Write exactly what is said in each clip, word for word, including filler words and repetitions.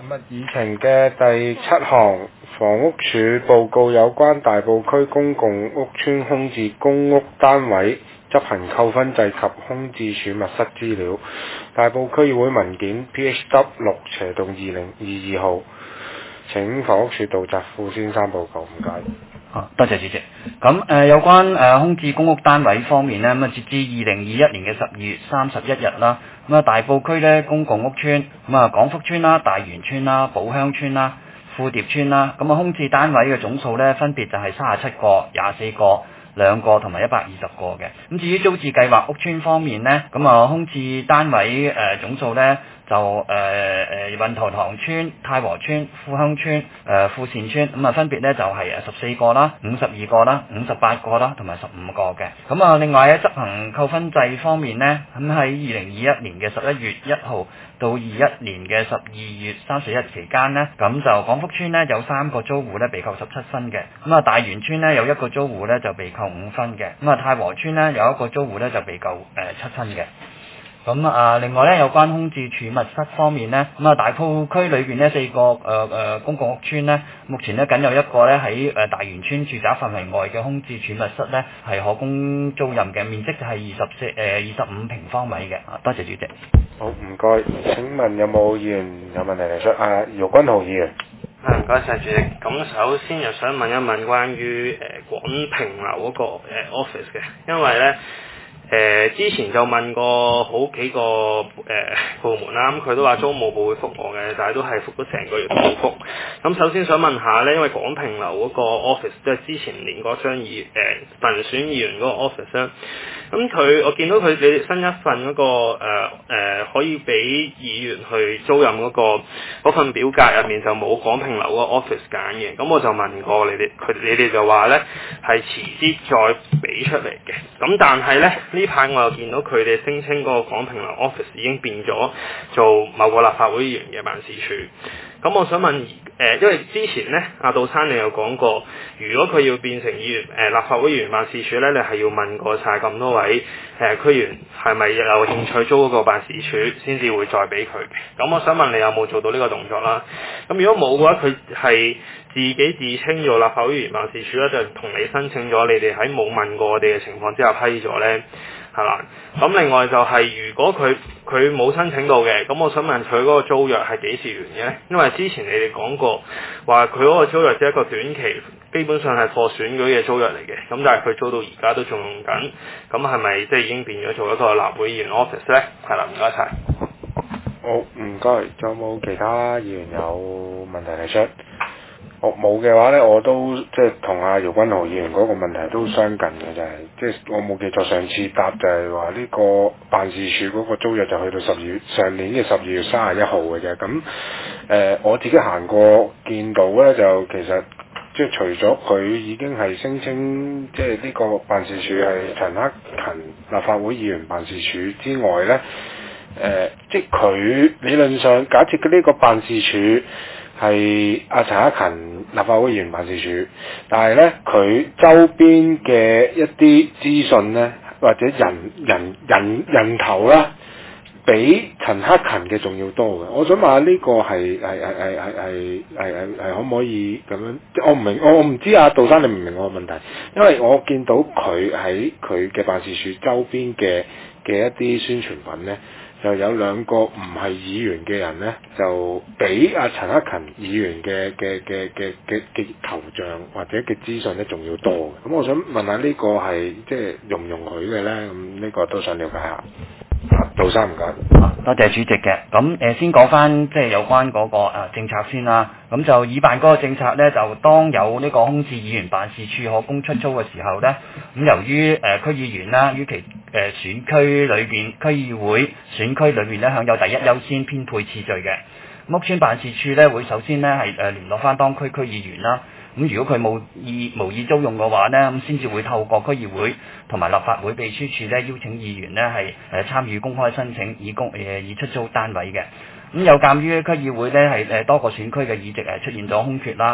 咁啊，議程嘅第七項，房屋署報告有關大埔區公共屋邨空置公屋單位執行扣分制及空置儲物室資料。大埔區議會文件 P H W 六斜洞二零二二號，請房屋署杜澤富先生報告，唔該。 好，多謝主席。咁誒、呃、有關誒、呃、空置公屋單位方面呢，咁啊截至二零二一年嘅十二月三十一日啦，咁啊大埔區咧公共屋邨，咁啊廣福邨啦、大元邨啦、寶鄉邨啦、富蝶邨啦，咁啊空置單位嘅總數咧分別就係三十七個、廿四個、兩個同埋一百二十個嘅。咁至於租置計劃屋邨方面呢，咁啊空置單位誒、呃、總數咧就誒誒運頭塘邨、太和邨、富鄉邨、誒富善邨，咁啊分別咧就係誒十四個啦、五十二個啦、五十八個啦同埋十五個嘅。咁啊另外喺執行扣分制方面呢，咁喺二零二一年嘅十一月一號到二一年嘅十二月三十一日期間呢，咁就廣福邨呢有三個租戶咧被扣十七分嘅，咁啊大元邨呢有一個租戶咧就被扣五分嘅，咁啊太和邨呢有一個租戶咧就被扣誒七分嘅。咁啊，另外咧有關空置儲物室方面呢，咁啊大埔區裏邊呢四個誒誒、呃、公共屋邨呢，目前呢僅有一個咧喺誒大元邨住宅範圍外嘅空置儲物室呢係可供租賃嘅，面積就係二十四誒二十五平方米嘅。啊，多謝主席。 好，唔該。請問有冇議員有問題提出？啊，姚君豪議員。 啊，唔該晒主席。咁首先又想問一問關於誒、呃、廣平樓嗰、那個、呃、office 嘅，因為咧。誒、呃、之前就問過好幾個誒、呃、部門啦，咁佢都話租務部會覆我嘅，但係都係覆咗成個月都冇覆。咁首先想問下咧，因為廣平樓嗰個 office 即係之前連嗰張議誒民選議員嗰個 office 咧，咁佢我見到佢你哋新一份嗰、那個誒誒、呃呃、可以俾議員去租賃嗰、那個嗰份表格入面就冇廣平樓嗰個 office 揀嘅，咁我就問過你哋，佢你哋就話咧係遲啲再俾出嚟嘅，咁但係咧。呢排我又見到佢哋聲稱嗰個廣平樓 office 已經變咗做某個立法會議員嘅辦事處。咁我想問，誒、呃，因為之前咧，阿杜生你有講過，如果佢要變成議員誒、呃、立法會議員辦事處咧，你係要問過晒咁多位誒、呃、區議員係咪有興趣租嗰個辦事處，先至會再俾佢嘅。咁我想問你有冇做到呢個動作啦？咁如果冇嘅話，佢係自己自稱做立法會議員辦事處咧，就同你申請咗，你哋喺冇問過我哋嘅情況之下批咗咧。係啦，咁另外就係、是、如果佢佢冇申請到嘅，咁我想問佢嗰個租約係幾時完嘅咧？因為之前你哋講過話佢嗰個租約只係一個短期，基本上係貨選舉嘅租約嚟嘅，咁但係佢租到而家都仲用緊，咁係咪即係已經變咗做一個立會議員 office 咧？係啦，唔該晒。 好，唔該。仲有冇其他議員有問題提出？我冇嘅話咧，我都即係同阿姚君豪議員嗰個問題都相近嘅，就係即係我冇記錯，上次答就係話呢個辦事處嗰個租約就去到十二月上年嘅十二月三十一號嘅啫。咁誒、呃，我自己行過見到咧，就其實即係除咗佢已經係聲稱即係呢個辦事處係陳克勤立法會議員辦事處之外咧，誒、呃，即係佢理論上假設嘅呢個辦事處係阿陳克勤立法會議員辦事處，但係咧佢周邊嘅一啲資訊咧，或者人人人人頭啦，比陳克勤嘅仲要多嘅。我想問下呢個係係係係係係係係係可唔可以咁樣？即我唔明，我我唔知阿杜生你明唔明我嘅問題？因為我見到佢喺佢嘅辦事處周邊嘅嘅一啲宣傳品咧。就有兩個唔係議員嘅人咧，就比阿陳克勤議員嘅嘅嘅嘅嘅嘅頭像或者嘅資訊咧仲要多嘅。咁我想問下呢個係即係容唔容許嘅咧？咁呢個都想了解下。杜生唔該。 多謝主席嘅。咁誒先講翻即係有關嗰個誒政策先啦。咁就議辦嗰個政策咧，就當有呢個空置議員辦事處可供出租嘅時候咧，咁由於誒、呃、區議員啦，於其誒、呃、選區裏邊區議會選區裏邊咧享有第一優先編配次序嘅。屋邨辦事處咧會首先咧係誒聯絡翻當區區議員啦。咁如果佢冇意無意租用嘅話咧，咁先至會透過區議會同埋立法會秘書處咧邀請議員咧係誒參與公開申請以公誒以出租單位嘅。咁有鑑於區議會咧係誒多個選區嘅議席誒出現咗空缺啦，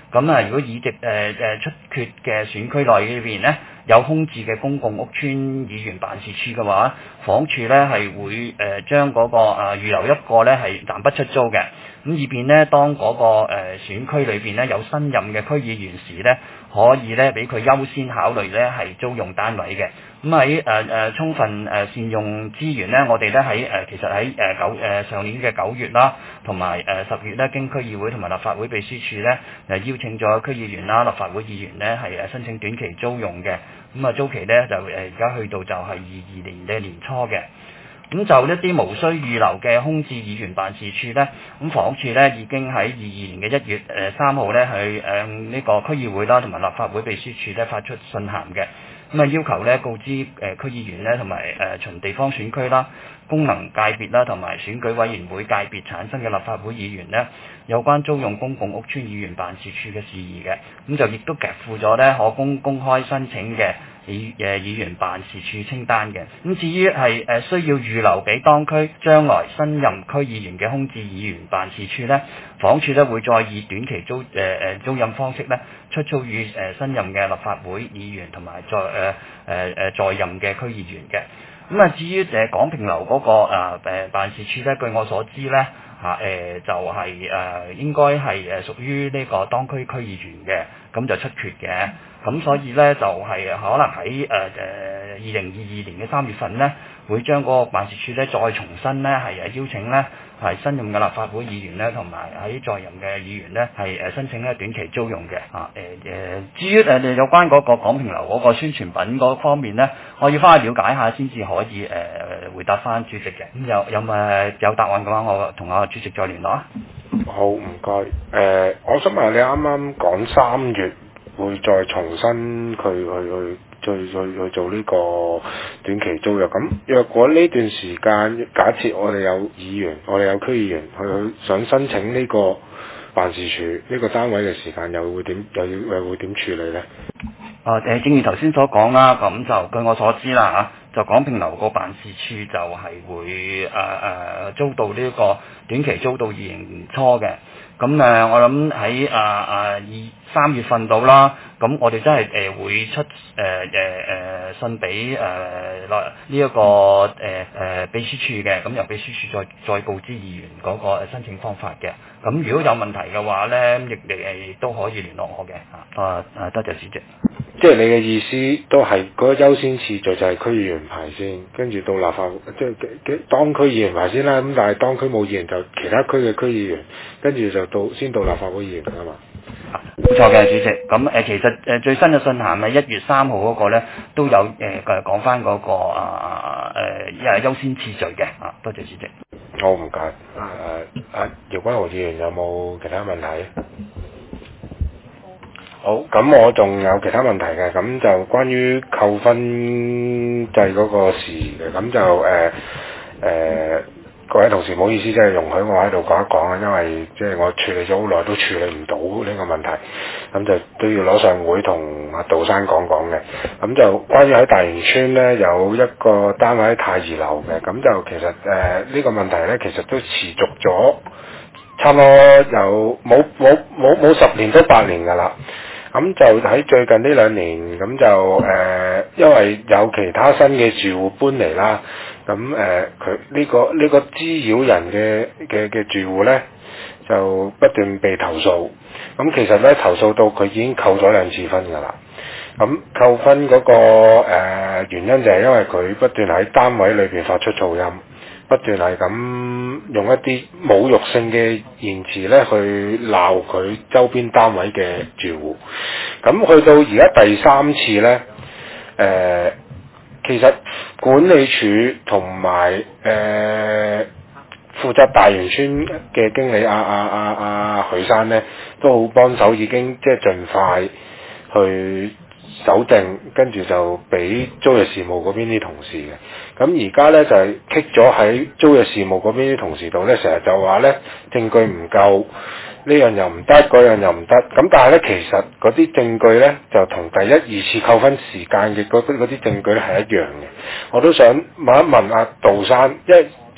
咁啊，如果議席誒誒出缺嘅選區內裏邊咧，有空置嘅公共屋邨議員辦事處嘅話，房署咧係會誒、呃、將嗰、那個誒、呃、預留一個咧係暫不出租嘅，咁以便咧當嗰、那個誒、呃、選區裏邊咧有新任嘅區議員時咧，可以咧俾佢優先考慮咧係租用單位嘅。咁喺誒誒充分誒善用資源咧，我哋咧喺誒其實喺誒九誒上年嘅九月啦，同埋誒十月咧，經區議會同埋立法會秘書處咧誒邀請咗區議員啦、立法會議員咧係誒申請短期租用嘅。咁啊租期咧就誒而家去到就係二二年嘅年初嘅。咁就一啲無需預留嘅空置議員辦事處咧，咁房屋署咧已經喺二二年嘅一月誒三號咧去誒呢個區議會啦同埋立法會秘書處咧發出信函嘅。咁啊要求咧告知誒區議員咧同埋誒循地方選區啦、功能界別啦同埋選舉委員會界別產生嘅立法會議員咧，有關租用公共屋邨議員辦事處嘅事宜嘅，咁就亦都夾附咗咧可供公開申請嘅議誒議員辦事處清單嘅。咁至於係誒需要預留俾當區將來新任區議員嘅空置議員辦事處咧，房署咧會再以短期租誒誒、呃、租賃方式咧出租予誒、呃、新任嘅立法會議員同埋在誒誒誒在任嘅區議員嘅。咁啊至於誒廣平樓嗰、那個誒誒、呃、辦事處咧，據我所知咧嚇誒就係、是、誒、呃、應該係誒屬於呢個當區區議員嘅，咁就出缺嘅。咁所以咧就係、是、可能喺誒誒二零二二年嘅三月份咧，會將嗰個辦事處咧再重新咧係誒邀請咧係新任嘅立法會議員咧，同埋喺在任嘅議員咧係誒申請咧短期租用嘅。啊誒誒、呃，至於誒、呃、有關嗰個廣平樓嗰個宣傳品嗰方面咧，我要翻去了解下先至可以誒、呃、回答翻主席嘅。咁有有誒有答案嘅話，我同阿主席再聯絡啊。 好，唔該。誒、呃，我想問下你啱啱講三月會再重新去去去去去去做呢個短期租約，咁若果呢段時間假設我哋有議員，我哋有區議員去去想申請呢個辦事處呢個單位嘅時間，又會點又要又會點處理呢？ 啊誒、呃，正如頭先所講啦，咁就據我所知啦嚇，就廣平樓個辦事處就係會誒誒、呃、租到呢個短期租到二零年初嘅。咁誒、呃，我諗喺啊啊二三月份到啦，咁我哋真係誒、呃、會出誒誒誒信俾誒呢一個誒誒、呃、秘書處嘅，咁由秘書處再再告知議員嗰個申請方法嘅。咁如果有問題嘅話咧，亦亦都可以聯絡我嘅嚇。啊啊，多謝主席。 即係你嘅意思都係嗰個優先次序就係區議員排先，跟住到立法會，即係當區議員排先啦。咁但係當區冇議員就其他區嘅區議員，跟住就到先到立法會議員㗎嘛。 冇錯嘅，主席。咁誒、呃、其實誒、呃、最新嘅信函喺一月三號嗰個咧都有誒誒講翻嗰個啊誒一係優先次序嘅啊。多謝主席。 好，唔該。誒阿姚君豪議員有冇其他問題？好，咁我仲有其他問題嘅，咁就關於扣分制嗰個事嘅，咁就誒誒、呃呃、各位同事唔好意思，即係容許我喺度講一講啊，因為即係我處理咗好耐都處理唔到呢個問題，咁就都要攞上會同阿杜生講講嘅。咁就關於喺大元村咧有一個單位喺太怡樓嘅，咁就其實誒呢、呃這個問題咧其實都持續咗差唔多有冇冇冇冇十年都八年㗎啦。咁就喺最近呢兩年，咁就誒、呃，因為有其他新嘅住戶搬嚟啦，咁誒佢呢個呢、呢個滋擾人嘅嘅嘅住戶咧，就不斷被投訴。咁其實咧投訴到佢已經扣咗兩次分㗎啦。咁扣分嗰、嗰個、呃、原因就係因為佢不斷喺單位裏邊發出噪音，不斷係咁用一啲侮辱性嘅言辭咧去鬧佢周邊單位嘅住戶。咁去到而家第三次咧，誒、呃，其實管理處同埋誒負責大元村嘅經理阿阿阿阿許生咧，都好幫手，已經即係盡快去搜證，跟住就俾租約事務嗰邊啲同事嘅。咁而家咧就係棘咗喺租約事務嗰邊啲同事度咧，成日就話咧證據唔夠，呢樣又唔得，嗰樣又唔得。咁但係咧，其實嗰啲證據咧就同第一二次扣分時間嘅嗰啲嗰啲證據咧係一樣嘅。我都想問一問阿杜生，因為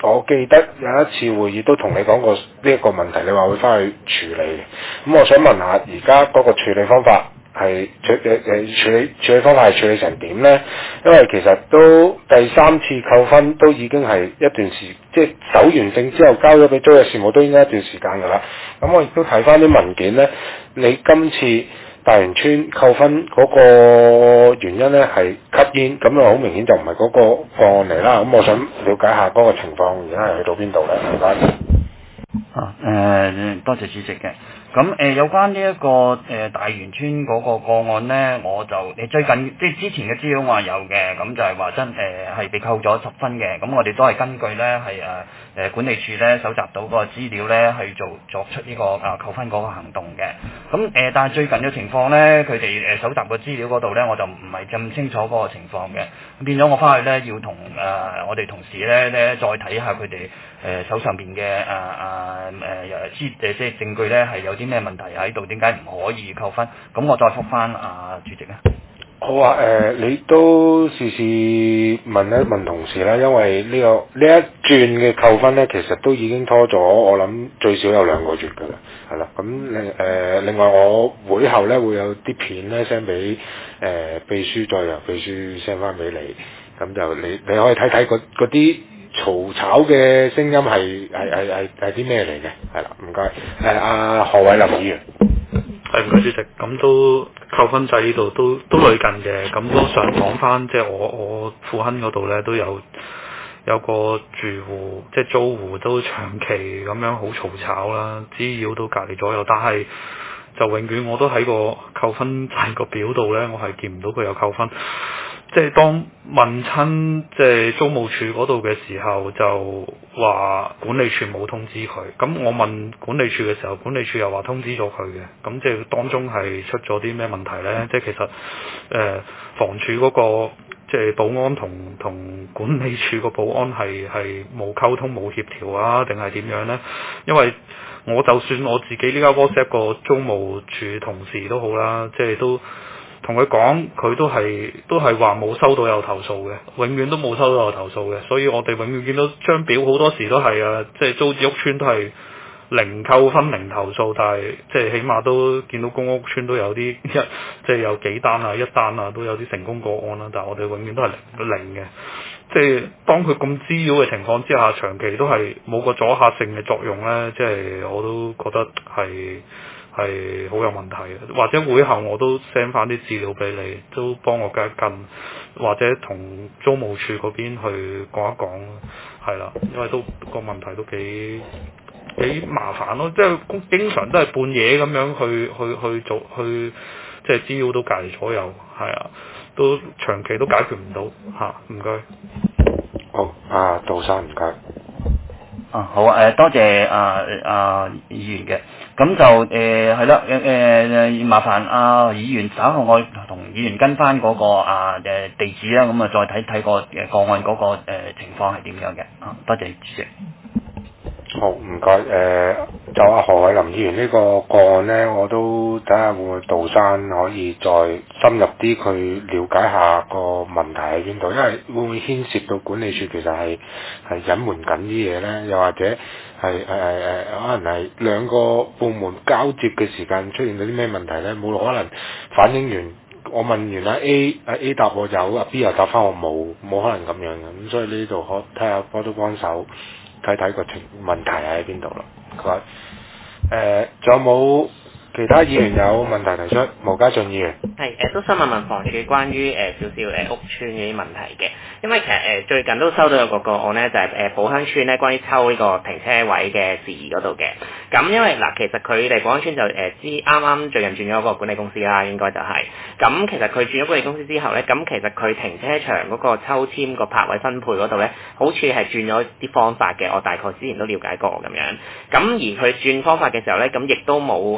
我記得有一次會議都同你講過呢一個問題，你話會翻去處理嘅。咁我想問下，而家嗰個處理方法係處誒誒處理處理方法係處理成點咧？因為其實都第三次扣分都已經係一段時，即係搜完證之後交咗俾租約事務都應該一段時間㗎啦。咁我亦都睇翻啲文件咧，你今次大元村扣分嗰個原因咧係吸煙，咁啊好明顯就唔係嗰個個案嚟啦。咁我想了解下嗰個情況而家係去到邊度咧？唔該。 啊誒、呃，多謝主席嘅。咁誒、呃、有關呢、這、一個誒、呃、大元村嗰個個案咧，我就誒最近即係之前嘅資料我係有嘅，咁就係話真誒係被扣咗十分嘅。咁我哋都係根據咧係誒誒管理處咧搜集到個資料咧去做作出呢、這個啊扣分嗰個行動嘅。咁誒、呃、但係最近嘅情況咧，佢哋誒搜集個資料嗰度咧，我就唔係咁清楚嗰個情況嘅。咁變咗我翻去咧要同誒、呃、我哋同事咧咧再睇下佢哋誒手上邊嘅誒誒誒資誒即係證據咧係有啲咩問題喺度？點解唔可以扣分？咁我再覆翻啊主席啊。 好啊，誒、呃，你都試試問一問同事啦，因為呢、這個呢一轉嘅扣分咧，其實都已經拖咗，我諗最少有兩個月㗎啦，係啦。咁另誒另外我會後咧會有啲片咧 send 俾誒秘書，再由秘書 send 翻俾你，咁就你你可以睇睇嗰啲嘈吵嘅聲音係係係係係啲咩嚟嘅，係啦，唔該。誒阿何偉林議員。 係唔該主席，咁都扣分制呢度都都類近嘅，咁都想講翻，即係我我富亨嗰度咧都有有個住戶，即係租戶都長期咁樣好嘈吵啦，滋擾到隔離左右，但係就永遠我都喺個扣分制個表度咧，我係見唔到佢有扣分。即係當問親即係租務處嗰度嘅時候，就話管理處冇通知佢。咁我問管理處嘅時候，管理處又話通知咗佢嘅。咁即係當中係出咗啲咩問題呢？即係其實誒、呃、房署嗰個即係保安同同管理處個保安係係冇溝通冇協調啊，定係點樣呢？因為我就算我自己呢家 WhatsApp 個租務處同事都好啦，即係都。同佢講，佢都係都係話冇收到有投訴嘅，永遠都冇收到有投訴嘅，所以我哋永遠見到張表好多時都係啊，即係租置屋邨都係零扣分零投訴，但係即係起碼都見到公屋邨都有啲一即係有幾單啊一單啊都有啲成功個案啦，但係我哋永遠都係零零嘅，即係當佢咁滋擾嘅情況之下，長期都係冇個阻嚇性嘅作用咧，即係我都覺得係。係好有問題嘅，或者會後我都 send 翻啲資料俾你，都幫我跟一跟，或者同租務處嗰邊去講一講，係啦，因為都個問題都幾幾麻煩咯，即係經常都係半夜咁樣去去去做去，即係滋擾到隔離左右，係啊，都長期都解決唔到嚇，唔該。 好，啊杜生唔該。 啊好啊，誒多謝啊啊議員嘅，咁就誒係啦，誒誒麻煩啊議員稍後我同議員跟翻嗰個啊誒地址啦，咁啊再睇睇個誒個案嗰個誒情況係點樣嘅，啊多謝主席。 好，唔該。誒、呃，就阿何偉林議員呢個個案咧，我都睇下會唔會杜生可以再深入啲去了解下個問題喺邊度，因為會唔會牽涉到管理處其實係係隱瞞緊啲嘢咧，又或者係誒誒誒，可能係兩個部門交接嘅時間出現咗啲咩問題咧？冇可能反映完，我問完阿 A，阿 A 答我有，阿 B 又答翻我冇，冇可能咁樣嘅。咁所以呢度可睇下幫都幫手。睇睇個情問題喺邊度咯，佢話誒仲有冇其他議員有問題提出？毛家俊議員係誒都想問問房署關於誒少少誒屋邨嘅啲問題嘅，因為其實誒、呃、最近都收到有個個案咧，就係誒寶鄉邨咧關於抽呢個停車位嘅事宜嗰度嘅。咁因為嗱、呃，其實佢哋寶鄉邨就誒知啱啱最近轉咗一個管理公司啦，應該就係、是。咁其實佢轉咗管理公司之後咧，咁其實佢停車場嗰個抽籤個泊位分配嗰度咧，好似係轉咗啲方法嘅。我大概之前都了解過咁樣。咁而佢轉方法嘅時候咧，咁亦都冇誒公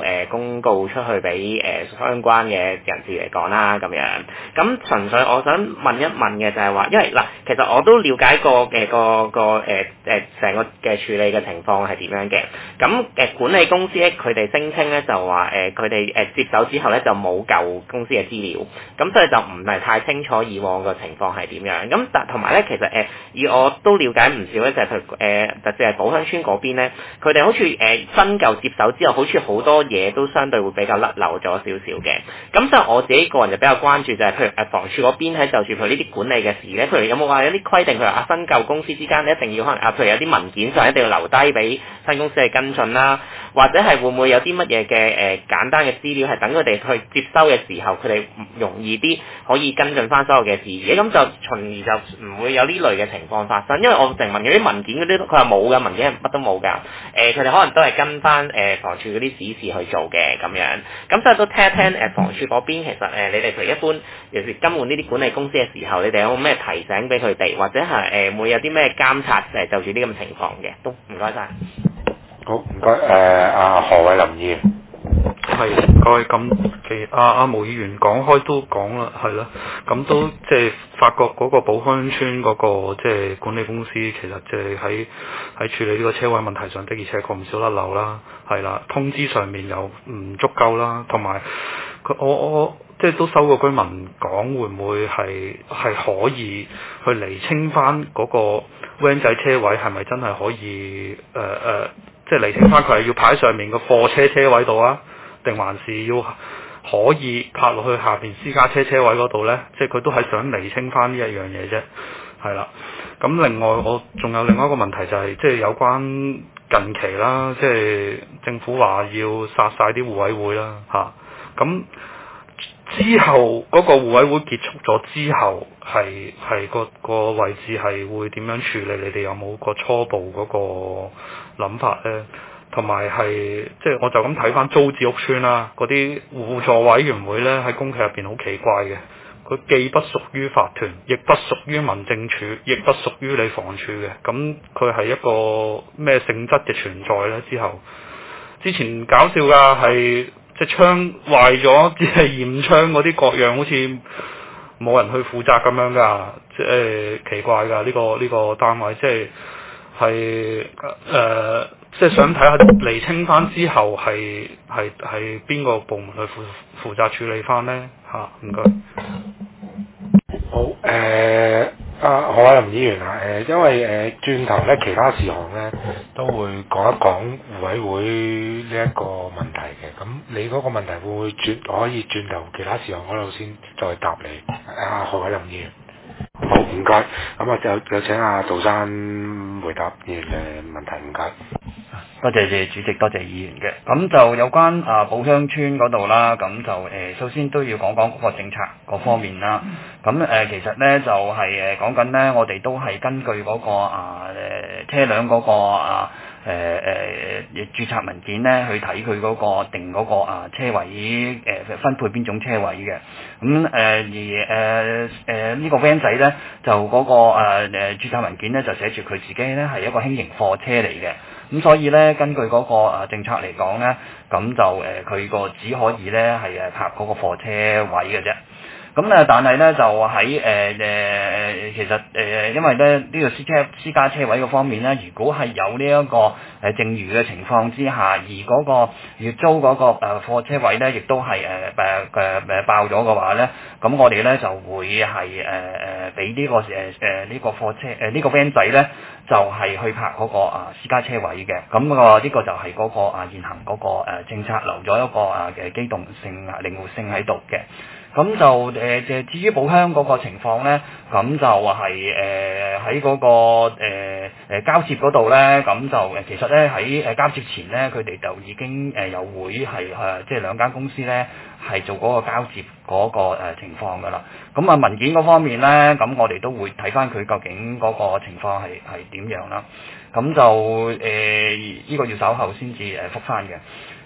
公告出去俾誒、呃、相關嘅人士嚟講啦咁樣。咁純粹我想問一問嘅就係話，因為嗱，其實我都了解過嘅個個誒誒成個嘅處理嘅情況係點樣嘅。咁誒、呃、管理公司咧，佢哋聲稱咧就話誒佢哋誒接手之後咧就冇舊公司嘅資料，咁所以就唔係太清楚以往個情況係點樣。咁但同埋咧，其實誒、呃、以我都了解唔少咧，就係佢誒特別係寶鄉村嗰邊咧，佢哋好似誒、呃、新舊接手之後，好似好多嘢都相對會比較甩漏咗少少嘅。咁所以我自己個人就比較關注就係、是，譬如誒房署嗰邊喺就住佢呢啲管理嘅事咧，譬如有冇話有啲規定，譬如啊新舊公司之間一定要可能啊，譬如有啲文件上一定要留低俾新公司去跟進啦，或者係會唔會有啲乜嘢嘅誒簡單嘅資料係等佢哋去接收嘅時候，佢哋容易啲可以跟進翻所有嘅事，咁就從而就唔會有呢類嘅情況發生。因為我成問嗰啲文件嗰啲，佢話冇嘅文件係乜都冇㗎。誒、呃，佢哋可能都係跟翻誒、呃、房署嗰啲指示去做嘅咁樣。咁所以都聽一聽誒房署嗰邊，其實誒、呃、你哋譬如一般尤其是更換呢啲管理公司嘅時候，你哋有冇咩提醒俾佢哋，或者係誒、呃、會有啲咩監察誒就住呢咁嘅情況嘅？都唔該晒。 好唔該誒，阿何偉林議員。 係唔該，咁其阿阿毛議員講開都講啦，係啦，咁都即係發覺嗰個寶鄉村嗰、那個即係管理公司，其實即係喺喺處理呢個車位問題上的，而且確唔少甩漏啦，係啦，通知上面又唔足夠啦，同埋佢我我即係都收過居民講，會唔會係係可以去釐清翻嗰個 van 仔車位係咪真係可以誒誒、呃呃，即係釐清翻佢係要擺喺上面個貨車車位度啊？定還是要可以泊落去下邊私家車車位嗰度呢？即係佢都係想釐清翻呢一樣嘢啫，係啦。咁另外我仲有另外一個問題就係、是，即係有關近期啦，即係政府話要殺晒啲互委會啦，嚇。咁之後嗰個互委會結束咗之後，係係個個位置係會點樣處理？你哋有冇個初步嗰個諗法呢？同埋係即係我就咁睇翻租置屋邨啦，嗰啲互助委員會呢，喺公契入邊好奇怪嘅，佢既不屬於法團，亦不屬於民政處，亦不屬於你房署嘅，咁佢係一個咩性質嘅存在呢？之後之前搞笑㗎，係即係窗壞咗，只係驗窗嗰啲各樣好似冇人去負責咁樣㗎，即係、呃、奇怪㗎呢、呢個呢、呢個單位，即係係誒。即係想睇下釐清翻之後係係係邊個部門去負負責處理翻呢？嚇，唔該。 好誒，阿何偉林議員啊，誒、呃，因為誒、呃、轉頭咧其他事項咧都會講一講互委會呢一個問題嘅，咁你嗰個問題會唔會轉可以轉頭其他事項嗰度先再答你？阿、啊、何偉林議員。好，唔該。咁啊，有有請阿杜生回答議員嘅問題，唔該。 多謝謝主席，多謝議員嘅。咁就有關啊寶鄉村嗰度啦，咁就誒、呃、首先都要講講嗰個政策嗰方面啦。咁誒、呃、其實咧就係誒講緊咧，我哋都係根據嗰、那個啊誒車輛嗰個啊誒誒誒註冊文件咧去睇佢嗰個定嗰個啊車位誒、呃、分配邊種車位嘅。咁誒、呃、而誒誒、呃呃這個、呢個 van 仔咧就嗰、那個誒誒註冊文件咧就寫住佢自己咧係一個輕型貨車嚟嘅。咁所以咧，根據嗰個誒政策嚟講咧，咁就誒佢個只可以咧係誒泊嗰個貨車位嘅啫。咁誒，但係咧就喺誒誒其實誒、呃，因為咧呢、這個私車私家車位嘅方面咧，如果係有呢一個誒剩餘嘅情況之下，而嗰個月租嗰個誒貨車位咧，亦都係誒誒誒誒爆咗嘅話咧，咁我哋咧就會係誒誒俾呢個誒誒呢個貨車誒、呃這個、呢個 van 仔咧，就係、是、去泊嗰個啊私家車位嘅。咁、那個呢、這個就係嗰個啊現行嗰個誒政策留咗一個啊嘅機動性啊靈活性喺度嘅。咁就誒誒，至於寶鄉嗰個情況咧，咁就係誒喺嗰個誒誒、呃、交接嗰度咧，咁就誒其實咧喺誒交接前咧，佢哋就已經誒有會係誒即係兩間公司咧係做嗰個交接嗰個誒情況㗎啦。咁啊文件嗰方面咧，咁我哋都會睇翻佢究竟嗰個情況係係點樣啦。咁就誒呢、呃這個要稍後先至誒覆翻嘅。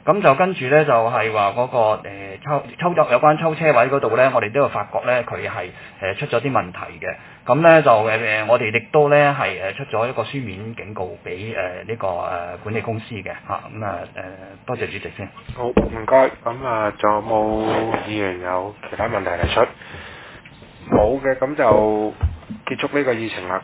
咁就跟住咧就係話嗰個誒抽抽咗有關抽車位嗰度咧，我哋都有發覺咧佢係誒出咗啲問題嘅。咁咧就誒誒，我哋亦都咧係誒出咗一個書面警告俾誒呢個誒管理公司嘅嚇。咁啊誒，多謝主席先。 好，唔該。咁啊，仲有冇議員有其他問題提出？冇嘅，咁就結束呢個議程啦。